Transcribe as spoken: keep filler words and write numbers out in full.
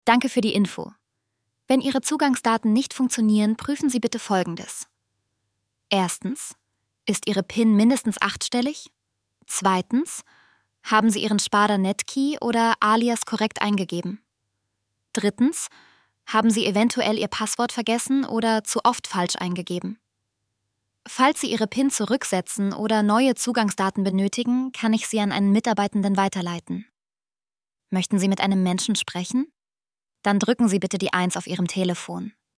Danke für die Info. Wenn Ihre Zugangsdaten nicht funktionieren, prüfen Sie bitte Folgendes. Erstens, ist Ihre PIN mindestens achtstellig? Zweitens, haben Sie Ihren Sparda-Netkey oder Alias korrekt eingegeben? Drittens, haben Sie eventuell Ihr Passwort vergessen oder zu oft falsch eingegeben? Falls Sie Ihre PIN zurücksetzen oder neue Zugangsdaten benötigen, kann ich Sie an einen Mitarbeitenden weiterleiten. Möchten Sie mit einem Menschen sprechen? Dann drücken Sie bitte die eins auf Ihrem Telefon.